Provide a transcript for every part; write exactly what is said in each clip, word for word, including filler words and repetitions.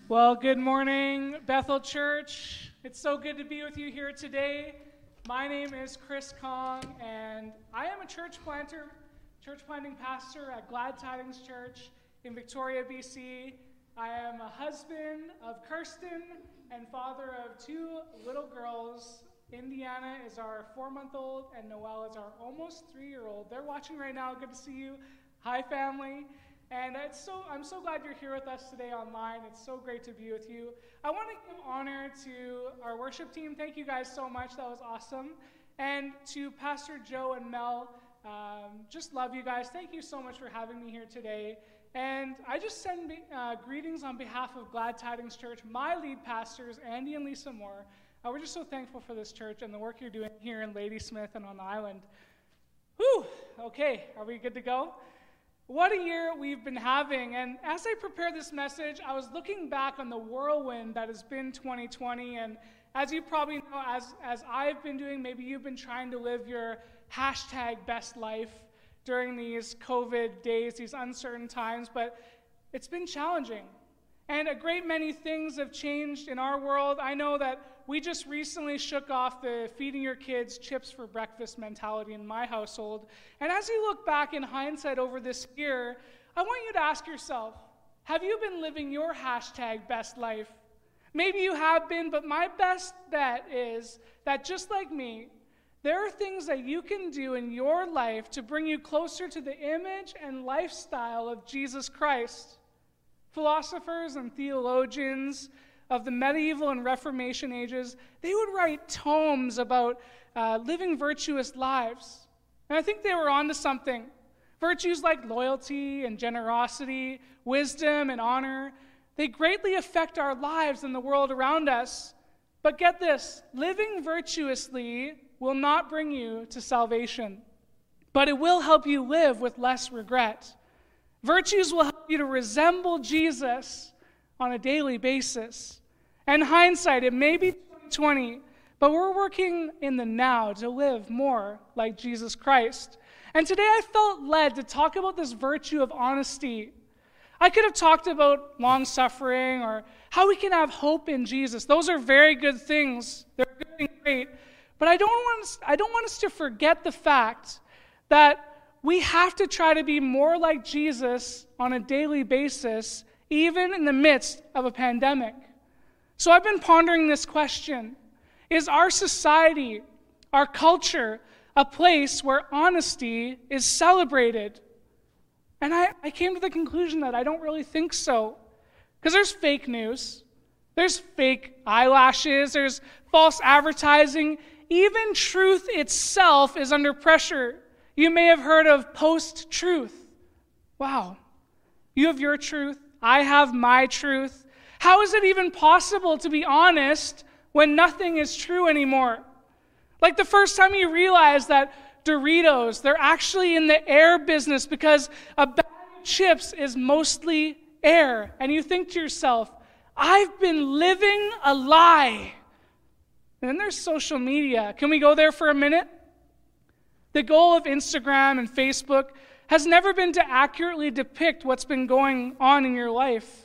Well, good morning, Bethel Church. It's so good to be with you here today. My name is Chris Kong, and I am a church planter, church planting pastor at Glad Tidings Church in Victoria, B C. I am a husband of Kirsten and father of two little girls. Indiana is our four-month-old, and Noelle is our almost three-year-old. They're watching right now. Good to see you. Hi, family. And it's so I'm so glad you're here with us today online. It's so great to be with you. I want to give honor to our worship team. Thank you guys so much. That was awesome. And to Pastor Joe and Mel, um, just love you guys. Thank you so much for having me here today. And I just send uh, greetings on behalf of Glad Tidings Church, my lead pastors, Andy and Lisa Moore. Uh, we're just so thankful for this church and the work you're doing here in Ladysmith and on the island. Whew, okay, are we good to go? What a year we've been having, and as I prepared this message, I was looking back on the whirlwind that has been twenty twenty, and as you probably know, as, as I've been doing, maybe you've been trying to live your hashtag best life during these COVID days, these uncertain times, but it's been challenging. And a great many things have changed in our world. I know that we just recently shook off the feeding your kids chips for breakfast mentality in my household. And as you look back in hindsight over this year, I want you to ask yourself, have you been living your hashtag best life? Maybe you have been, but my best bet is that just like me, there are things that you can do in your life to bring you closer to the image and lifestyle of Jesus Christ. Philosophers and theologians of the medieval and Reformation ages, they would write tomes about uh, living virtuous lives. And I think they were onto something. Virtues like loyalty and generosity, wisdom and honor, they greatly affect our lives and the world around us. But get this, living virtuously will not bring you to salvation, but it will help you live with less regret. Virtues will help you to resemble Jesus on a daily basis. And hindsight, it may be twenty twenty, but we're working in the now to live more like Jesus Christ. And today I felt led to talk about this virtue of honesty. I could have talked about long-suffering or how we can have hope in Jesus. Those are very good things. They're good and great. But I don't want us, I don't want us to forget the fact that we have to try to be more like Jesus on a daily basis, even in the midst of a pandemic. So I've been pondering this question. Is our society, our culture, a place where honesty is celebrated? And I, I came to the conclusion that I don't really think so. Because there's fake news, there's fake eyelashes, there's false advertising. Even truth itself is under pressure. You may have heard of post-truth. Wow. You have your truth. I have my truth. How is it even possible to be honest when nothing is true anymore? Like the first time you realize that Doritos, they're actually in the air business because a bag of chips is mostly air. And you think to yourself, I've been living a lie. And then there's social media. Can we go there for a minute? The goal of Instagram and Facebook has never been to accurately depict what's been going on in your life.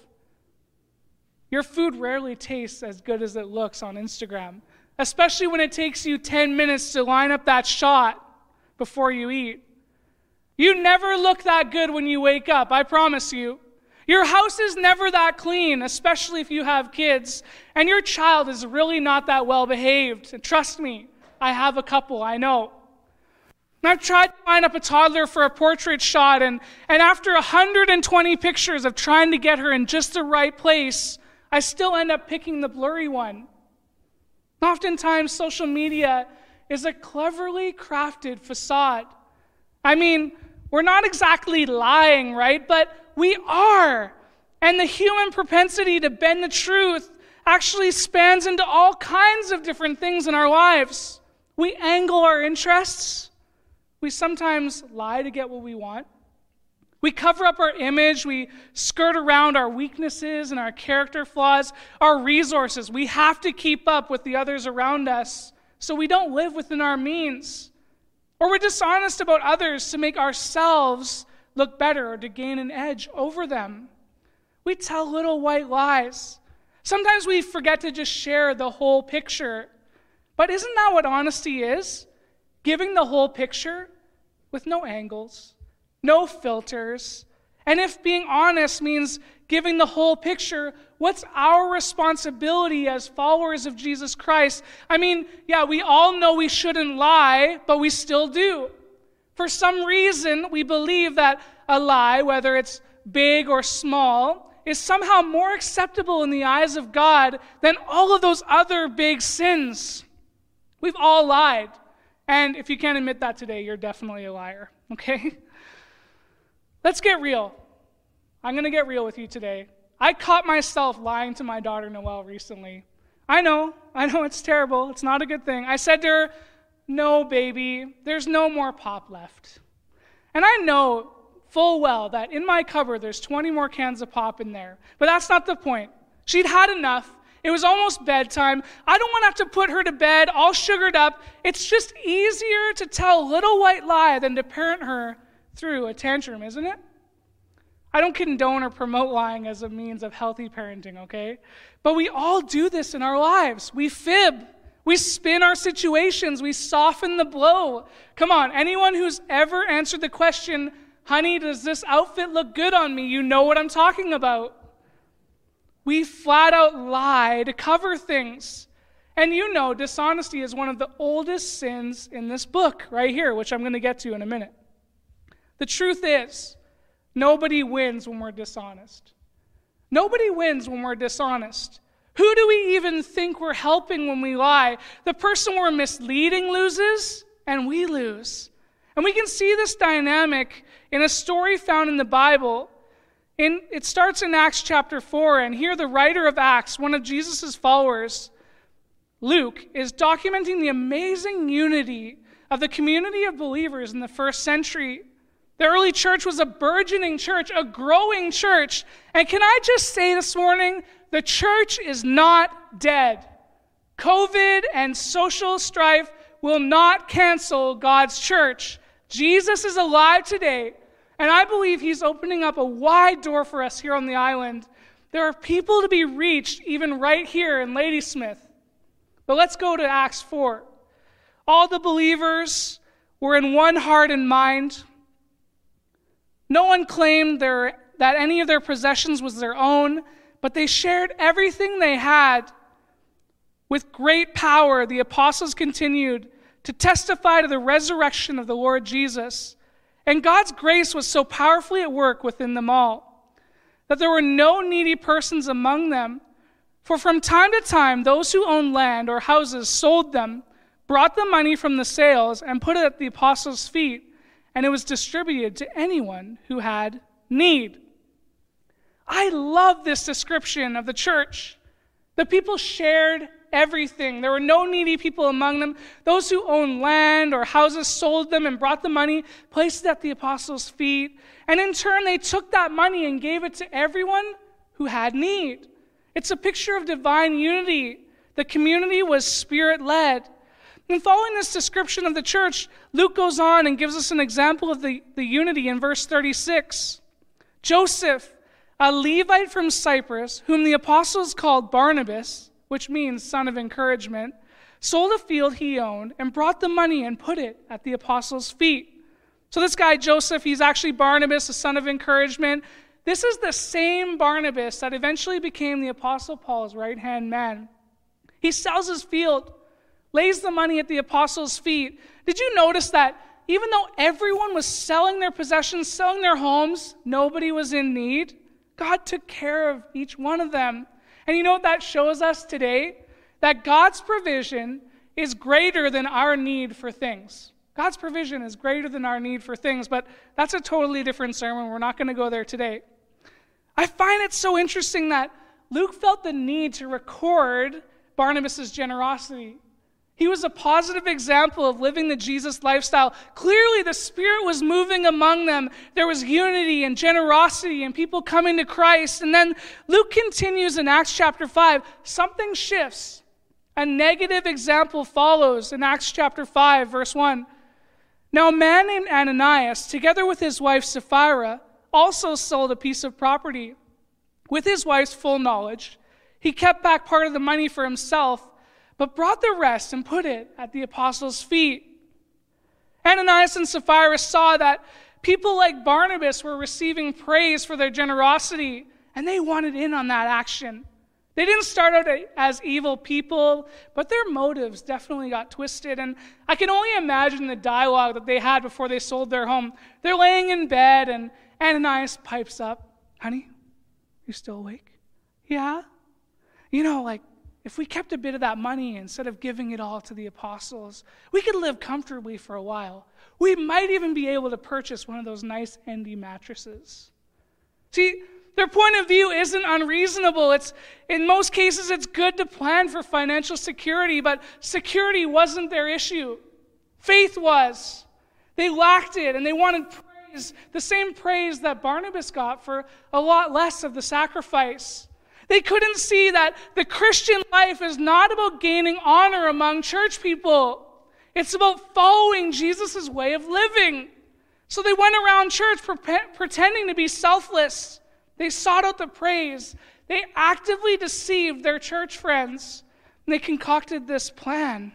Your food rarely tastes as good as it looks on Instagram, especially when it takes you ten minutes to line up that shot before you eat. You never look that good when you wake up, I promise you. Your house is never that clean, especially if you have kids, and your child is really not that well behaved. And trust me, I have a couple, I know. And I've tried to line up a toddler for a portrait shot, and, and after one hundred twenty pictures of trying to get her in just the right place, I still end up picking the blurry one. Oftentimes, social media is a cleverly crafted facade. I mean, we're not exactly lying, right? But we are. And the human propensity to bend the truth actually spans into all kinds of different things in our lives. We angle our interests. We sometimes lie to get what we want. We cover up our image. We skirt around our weaknesses and our character flaws, our resources. We have to keep up with the others around us so we don't live within our means. Or we're dishonest about others to make ourselves look better or to gain an edge over them. We tell little white lies. Sometimes we forget to just share the whole picture. But isn't that what honesty is? Giving the whole picture with no angles, no filters. And if being honest means giving the whole picture, what's our responsibility as followers of Jesus Christ? I mean, yeah, we all know we shouldn't lie, but we still do. For some reason, we believe that a lie, whether it's big or small, is somehow more acceptable in the eyes of God than all of those other big sins. We've all lied. And if you can't admit that today, you're definitely a liar, okay? Let's get real. I'm going to get real with you today. I caught myself lying to my daughter Noelle recently. I know, I know it's terrible. It's not a good thing. I said to her, "No, baby, there's no more pop left." And I know full well that in my cupboard there's twenty more cans of pop in there. But that's not the point. She'd had enough. It was almost bedtime. I don't want to have to put her to bed all sugared up. It's just easier to tell a little white lie than to parent her through a tantrum, isn't it? I don't condone or promote lying as a means of healthy parenting, okay? But we all do this in our lives. We fib. We spin our situations. We soften the blow. Come on, anyone who's ever answered the question, "Honey, does this outfit look good on me?" You know what I'm talking about. We flat out lie to cover things. And you know, dishonesty is one of the oldest sins in this book right here, which I'm going to get to in a minute. The truth is, nobody wins when we're dishonest. Nobody wins when we're dishonest. Who do we even think we're helping when we lie? The person we're misleading loses, and we lose. And we can see this dynamic in a story found in the Bible. In, it starts in Acts chapter four, and here the writer of Acts, one of Jesus' followers, Luke, is documenting the amazing unity of the community of believers in the first century. The early church was a burgeoning church, a growing church. And can I just say this morning, the church is not dead. COVID and social strife will not cancel God's church. Jesus is alive today. And I believe he's opening up a wide door for us here on the island. There are people to be reached even right here in Ladysmith. But let's go to Acts four. All the believers were in one heart and mind. No one claimed their, that any of their possessions was their own, but they shared everything they had. With great power, the apostles continued to testify to the resurrection of the Lord Jesus. And God's grace was so powerfully at work within them all, that there were no needy persons among them. For from time to time, those who owned land or houses sold them, brought the money from the sales, and put it at the apostles' feet, and it was distributed to anyone who had need. I love this description of the church. The people shared everything. There were no needy people among them. Those who owned land or houses sold them and brought the money, placed it at the apostles' feet, and in turn they took that money and gave it to everyone who had need. It's a picture of divine unity. The community was spirit-led. And following this description of the church, Luke goes on and gives us an example of the, the unity in verse thirty-six. Joseph, a Levite from Cyprus, whom the apostles called Barnabas, which means son of encouragement, sold a field he owned and brought the money and put it at the apostles' feet. So this guy, Joseph, he's actually Barnabas, a son of encouragement. This is the same Barnabas that eventually became the apostle Paul's right-hand man. He sells his field, lays the money at the apostles' feet. Did you notice that even though everyone was selling their possessions, selling their homes, nobody was in need? God took care of each one of them. And you know what that shows us today? That God's provision is greater than our need for things. God's provision is greater than our need for things, but that's a totally different sermon. We're not going to go there today. I find it so interesting that Luke felt the need to record Barnabas' generosity. He was a positive example of living the Jesus lifestyle. Clearly, the Spirit was moving among them. There was unity and generosity and people coming to Christ. And then Luke continues in Acts chapter five. Something shifts. A negative example follows in Acts chapter five, verse one. Now a man named Ananias, together with his wife Sapphira, also sold a piece of property. With his wife's full knowledge, He kept back part of the money for himself, but brought the rest and put it at the apostles' feet. Ananias and Sapphira saw that people like Barnabas were receiving praise for their generosity, and they wanted in on that action. They didn't start out as evil people, but their motives definitely got twisted. And I can only imagine the dialogue that they had before they sold their home. They're laying in bed, and Ananias pipes up, "Honey, you still awake?" "Yeah." "You know, like, if we kept a bit of that money instead of giving it all to the apostles, we could live comfortably for a while. We might even be able to purchase one of those nice Endy mattresses." See, their point of view isn't unreasonable. It's, in most cases, it's good to plan for financial security, but security wasn't their issue. Faith was. They lacked it, and they wanted praise, the same praise that Barnabas got for a lot less of the sacrifice. They couldn't see that the Christian life is not about gaining honor among church people. It's about following Jesus' way of living. So they went around church pre- pretending to be selfless. They sought out the praise. They actively deceived their church friends. And they concocted this plan.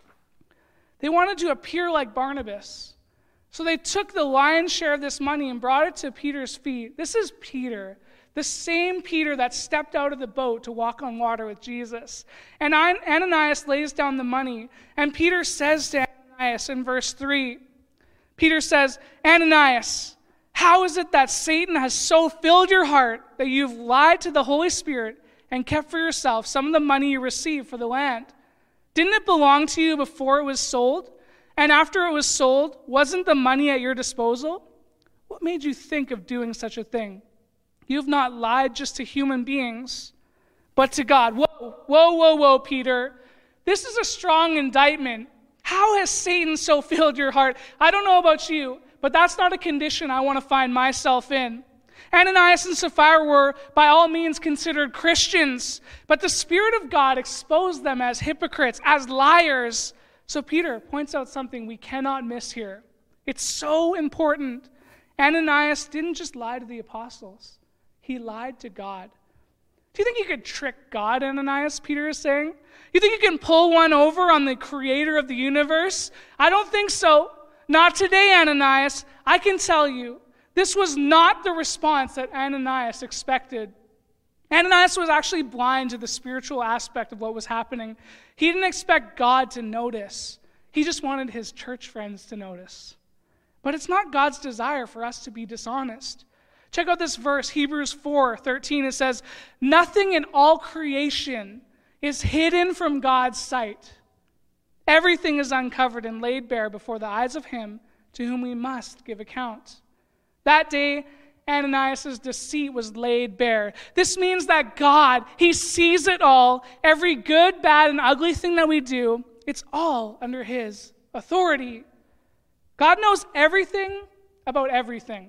They wanted to appear like Barnabas. So they took the lion's share of this money and brought it to Peter's feet. This is Peter, the same Peter that stepped out of the boat to walk on water with Jesus. And Ananias lays down the money. And Peter says to Ananias in verse three, Peter says, "Ananias, how is it that Satan has so filled your heart that you've lied to the Holy Spirit and kept for yourself some of the money you received for the land? Didn't it belong to you before it was sold? And after it was sold, wasn't the money at your disposal? What made you think of doing such a thing? You have not lied just to human beings, but to God." Whoa, whoa, whoa, whoa, Peter. This is a strong indictment. How has Satan so filled your heart? I don't know about you, but that's not a condition I want to find myself in. Ananias and Sapphira were, by all means, considered Christians, but the Spirit of God exposed them as hypocrites, as liars. So Peter points out something we cannot miss here. It's so important. Ananias didn't just lie to the apostles. He lied to God. Do you think you could trick God, Ananias, Peter is saying? You think you can pull one over on the creator of the universe? I don't think so. Not today, Ananias. I can tell you, this was not the response that Ananias expected. Ananias was actually blind to the spiritual aspect of what was happening. He didn't expect God to notice. He just wanted his church friends to notice. But it's not God's desire for us to be dishonest. Check out this verse, Hebrews four thirteen. It says, "Nothing in all creation is hidden from God's sight. Everything is uncovered and laid bare before the eyes of him to whom we must give account." That day, Ananias' deceit was laid bare. This means that God, he sees it all. Every good, bad, and ugly thing that we do, it's all under his authority. God knows everything about everything.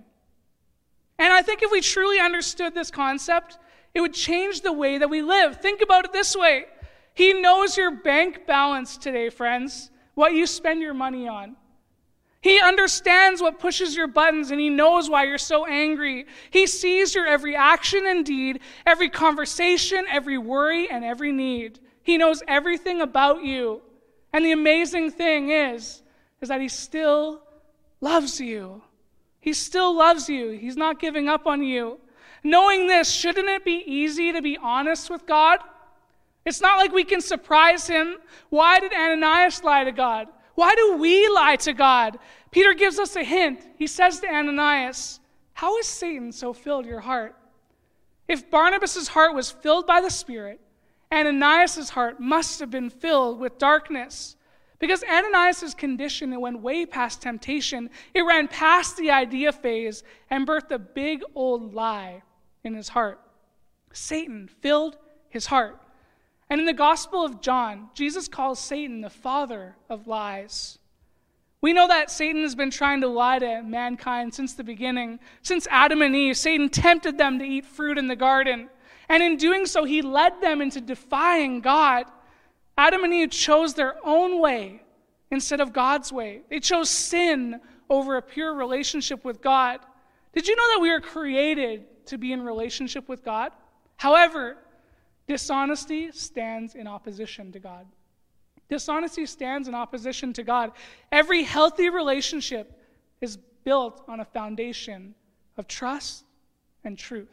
And I think if we truly understood this concept, it would change the way that we live. Think about it this way. He knows your bank balance today, friends, what you spend your money on. He understands what pushes your buttons, and he knows why you're so angry. He sees your every action and deed, every conversation, every worry, and every need. He knows everything about you. And the amazing thing is, is that he still loves you. He still loves you. He's not giving up on you. Knowing this, shouldn't it be easy to be honest with God? It's not like we can surprise him. Why did Ananias lie to God? Why do we lie to God? Peter gives us a hint. He says to Ananias, "How has Satan so filled your heart?" If Barnabas' heart was filled by the Spirit, Ananias' heart must have been filled with darkness. Because Ananias' condition, it went way past temptation. It ran past the idea phase and birthed a big old lie in his heart. Satan filled his heart. And in the Gospel of John, Jesus calls Satan the father of lies. We know that Satan has been trying to lie to mankind since the beginning. Since Adam and Eve, Satan tempted them to eat fruit in the garden. And in doing so, he led them into defying God. Adam and Eve chose their own way instead of God's way. They chose sin over a pure relationship with God. Did you know that we were created to be in relationship with God? However, Dishonesty stands in opposition to God. Dishonesty stands in opposition to God. Every healthy relationship is built on a foundation of trust and truth.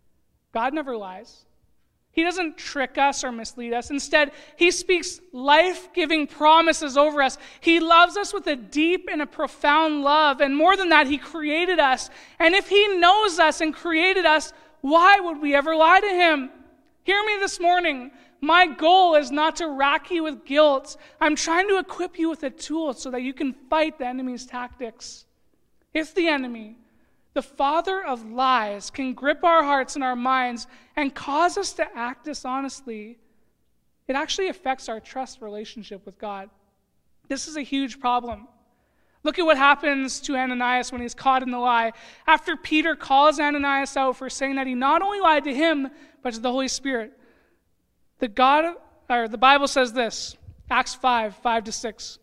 God never lies. He doesn't trick us or mislead us. Instead, he speaks life-giving promises over us. He loves us with a deep and a profound love. And more than that, he created us. And if he knows us and created us, why would we ever lie to him? Hear me this morning. My goal is not to rack you with guilt. I'm trying to equip you with a tool so that you can fight the enemy's tactics. If the enemy, the father of lies, can grip our hearts and our minds and cause us to act dishonestly, it actually affects our trust relationship with God. This is a huge problem. Look at what happens to Ananias when he's caught in the lie. After Peter calls Ananias out for saying that he not only lied to him, but to the Holy Spirit, the God, or the Bible says this, Acts five, five to six.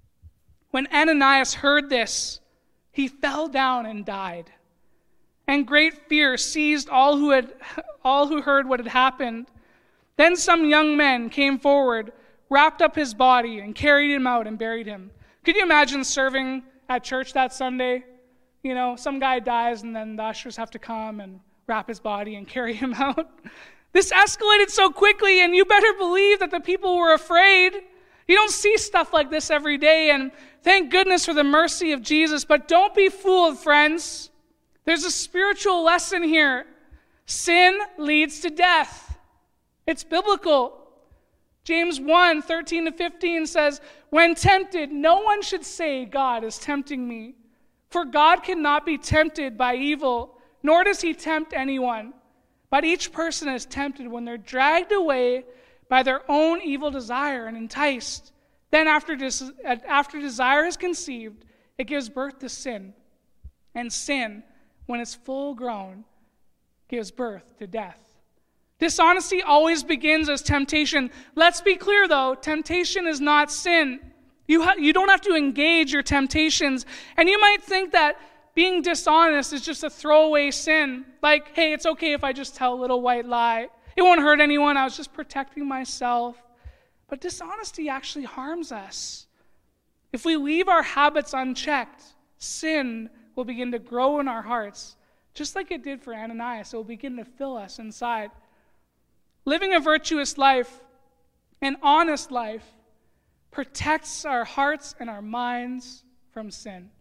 When Ananias heard this, he fell down and died. And great fear seized all who had all who heard what had happened. Then some young men came forward, wrapped up his body, and carried him out and buried him. Could you imagine serving at church that Sunday? You know, some guy dies and then the ushers have to come and wrap his body and carry him out. This escalated so quickly, and you better believe that the people were afraid. You don't see stuff like this every day, and thank goodness for the mercy of Jesus, but don't be fooled, friends. There's a spiritual lesson here. Sin leads to death. It's biblical. James one, thirteen to fifteen says, when tempted, no one should say, God is tempting me. For God cannot be tempted by evil, nor does he tempt anyone. But each person is tempted when they're dragged away by their own evil desire and enticed. Then after, des- after desire is conceived, it gives birth to sin. And sin, when it's full grown, gives birth to death. Dishonesty always begins as temptation. Let's be clear, though, temptation is not sin. You, ha- you don't have to engage your temptations. And you might think that being dishonest is just a throwaway sin. Like, hey, it's okay if I just tell a little white lie. It won't hurt anyone. I was just protecting myself. But dishonesty actually harms us. If we leave our habits unchecked, sin will begin to grow in our hearts, just like it did for Ananias. It will begin to fill us inside. Living a virtuous life, an honest life, protects our hearts and our minds from sin.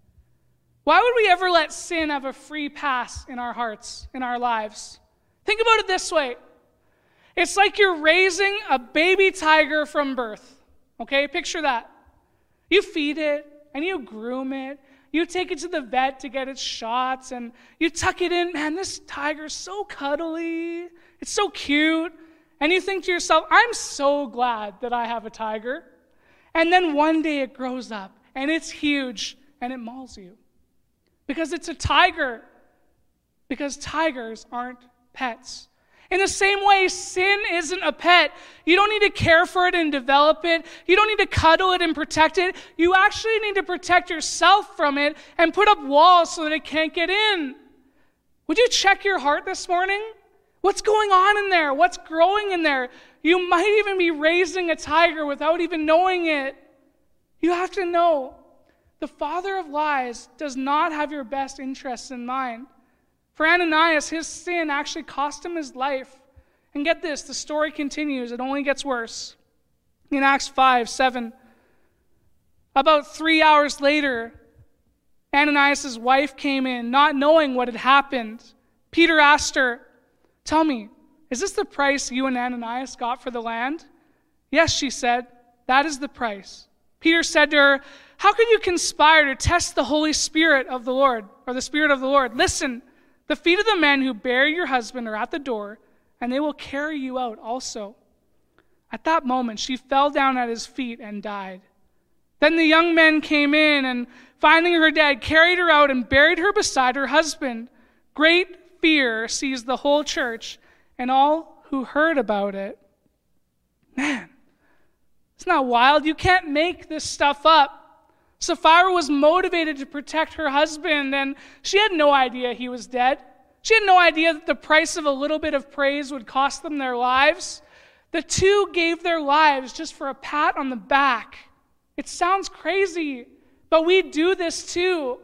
Why would we ever let sin have a free pass in our hearts, in our lives? Think about it this way. It's like you're raising a baby tiger from birth. Okay, picture that. You feed it, and you groom it. You take it to the vet to get its shots, and you tuck it in. Man, this tiger's so cuddly. It's so cute. And you think to yourself, I'm so glad that I have a tiger. And then one day it grows up, and it's huge, and it mauls you. Because it's a tiger. Because tigers aren't pets. In the same way, sin isn't a pet. You don't need to care for it and develop it. You don't need to cuddle it and protect it. You actually need to protect yourself from it and put up walls so that it can't get in. Would you check your heart this morning? What's going on in there? What's growing in there? You might even be raising a tiger without even knowing it. You have to know, the father of lies does not have your best interests in mind. For Ananias, his sin actually cost him his life. And get this, the story continues. It only gets worse. In Acts five, seven, about three hours later, Ananias' wife came in, not knowing what had happened. Peter asked her, tell me, is this the price you and Ananias got for the land? Yes, she said, that is the price. Peter said to her, how could you conspire to test the Holy Spirit of the Lord, or the Spirit of the Lord? Listen, the feet of the men who bury your husband are at the door, and they will carry you out also. At that moment, she fell down at his feet and died. Then the young men came in, and finding her dead, carried her out and buried her beside her husband. Great fear seized the whole church and all who heard about it. Man, isn't that wild? You can't make this stuff up. Sapphira was motivated to protect her husband, and she had no idea he was dead. She had no idea that the price of a little bit of praise would cost them their lives. The two gave their lives just for a pat on the back. It sounds crazy, but we do this too.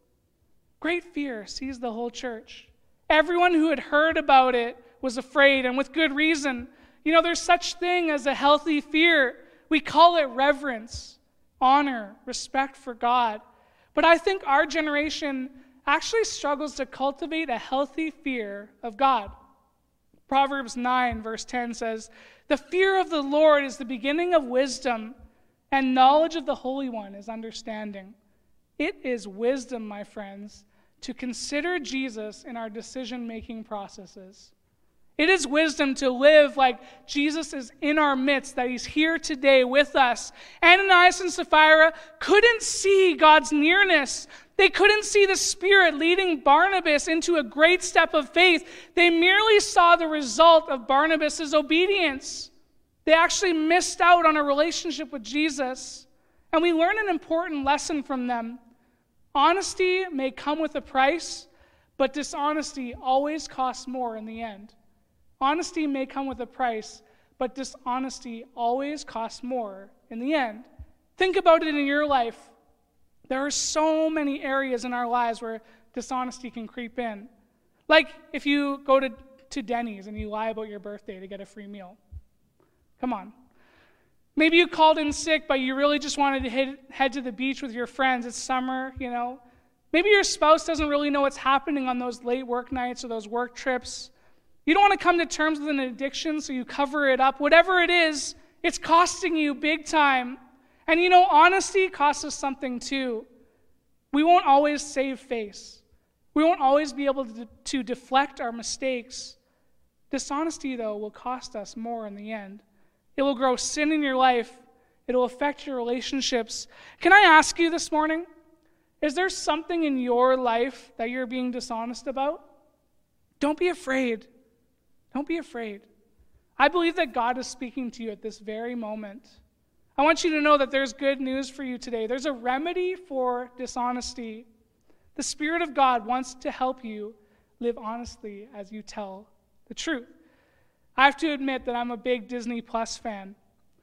Great fear seized the whole church. Everyone who had heard about it was afraid, and with good reason. You know, there's such thing as a healthy fear. We call it reverence, honor, respect for God. But I think our generation actually struggles to cultivate a healthy fear of God. Proverbs nine, verse ten says, "The fear of the Lord is the beginning of wisdom, and knowledge of the Holy One is understanding." It is wisdom, my friends, to consider Jesus in our decision-making processes. It is wisdom to live like Jesus is in our midst, that he's here today with us. Ananias and Sapphira couldn't see God's nearness. They couldn't see the Spirit leading Barnabas into a great step of faith. They merely saw the result of Barnabas' obedience. They actually missed out on a relationship with Jesus. And we learn an important lesson from them. Honesty may come with a price, but dishonesty always costs more in the end. Honesty may come with a price, but dishonesty always costs more in the end. Think about it in your life. There are so many areas in our lives where dishonesty can creep in. Like if you go to, to Denny's and you lie about your birthday to get a free meal. Come on. Maybe you called in sick, but you really just wanted to head, head to the beach with your friends. It's summer, you know. Maybe your spouse doesn't really know what's happening on those late work nights or those work trips. You don't want to come to terms with an addiction, so you cover it up. Whatever it is, it's costing you big time. And you know, honesty costs us something too. We won't always save face. We won't always be able to, to deflect our mistakes. Dishonesty, though, will cost us more in the end. It will grow sin in your life. It will affect your relationships. Can I ask you this morning, is there something in your life that you're being dishonest about? Don't be afraid. Don't be afraid. I believe that God is speaking to you at this very moment. I want you to know that there's good news for you today. There's a remedy for dishonesty. The Spirit of God wants to help you live honestly as you tell the truth. I have to admit that I'm a big Disney Plus fan.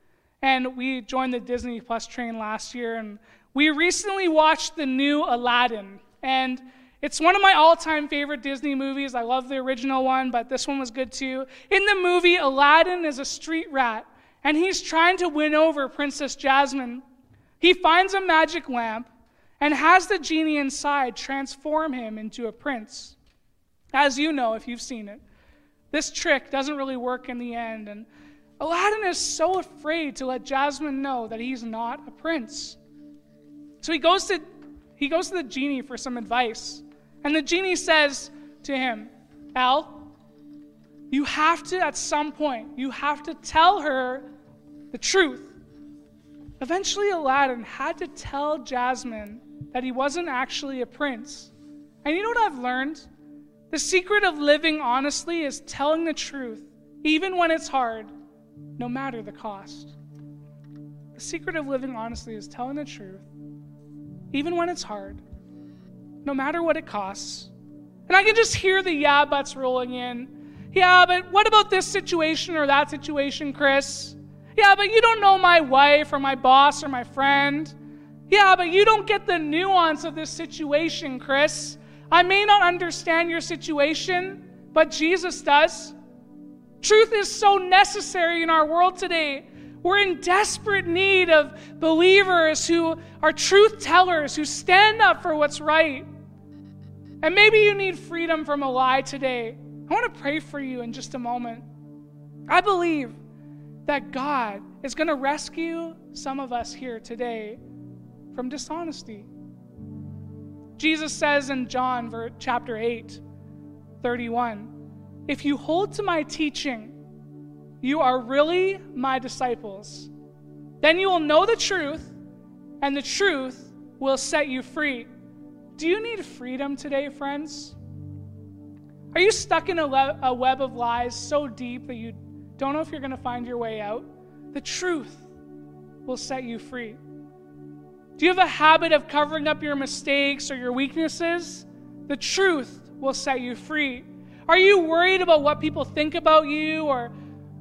And we joined the Disney Plus train last year, and we recently watched the new Aladdin. And it's one of my all-time favorite Disney movies. I love the original one, but this one was good too. In the movie, Aladdin is a street rat, and he's trying to win over Princess Jasmine. He finds a magic lamp and has the genie inside transform him into a prince. As you know, if you've seen it, this trick doesn't really work in the end, and Aladdin is so afraid to let Jasmine know that he's not a prince. So he goes to he goes to the genie for some advice. And the genie says to him, Al, you have to, at some point, you have to tell her the truth. Eventually, Aladdin had to tell Jasmine that he wasn't actually a prince. And you know what I've learned? The secret of living honestly is telling the truth, even when it's hard, no matter the cost. The secret of living honestly is telling the truth, even when it's hard, no matter what it costs. And I can just hear the yeah buts rolling in. Yeah, but what about this situation or that situation, Chris? Yeah, but you don't know my wife or my boss or my friend. Yeah, but you don't get the nuance of this situation, Chris. I may not understand your situation, but Jesus does. Truth is so necessary in our world today. We're in desperate need of believers who are truth tellers, who stand up for what's right. And maybe you need freedom from a lie today. I want to pray for you in just a moment. I believe that God is going to rescue some of us here today from dishonesty. Jesus says in John chapter eight, thirty-one, if you hold to my teaching, you are really my disciples. Then you will know the truth, and the truth will set you free. Do you need freedom today, friends? Are you stuck in a, le- a web of lies so deep that you don't know if you're going to find your way out? The truth will set you free. Do you have a habit of covering up your mistakes or your weaknesses? The truth will set you free. Are you worried about what people think about you, or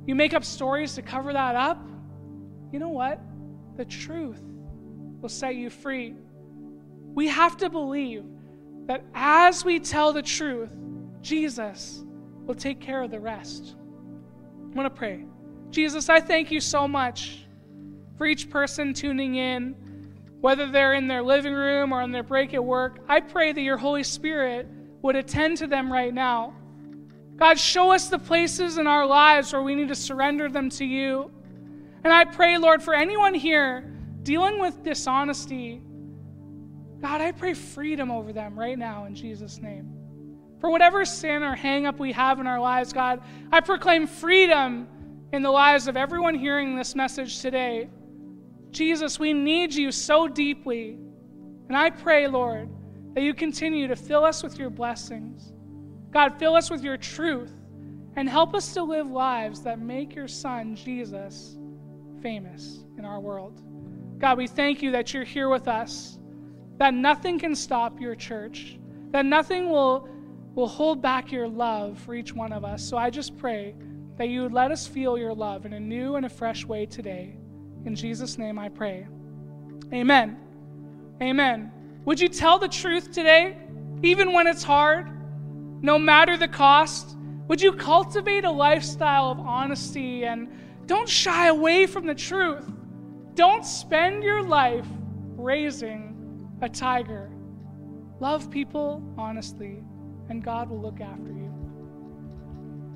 you make up stories to cover that up, you know what? The truth will set you free. We have to believe that as we tell the truth, Jesus will take care of the rest. I want to pray. Jesus, I thank you so much for each person tuning in, whether they're in their living room or on their break at work. I pray that your Holy Spirit would attend to them right now. God, show us the places in our lives where we need to surrender them to you. And I pray, Lord, for anyone here dealing with dishonesty, God, I pray freedom over them right now in Jesus' name. For whatever sin or hang-up we have in our lives, God, I proclaim freedom in the lives of everyone hearing this message today. Jesus, we need you so deeply. And I pray, Lord, that you continue to fill us with your blessings. God, fill us with your truth and help us to live lives that make your Son, Jesus, famous in our world. God, we thank you that you're here with us, that nothing can stop your church, that nothing will, will hold back your love for each one of us. So I just pray that you would let us feel your love in a new and a fresh way today. In Jesus' name I pray. Amen. Amen. Would you tell the truth today, even when it's hard, no matter the cost? Would you cultivate a lifestyle of honesty and don't shy away from the truth? Don't spend your life raising a tiger. Love people honestly, and God will look after you.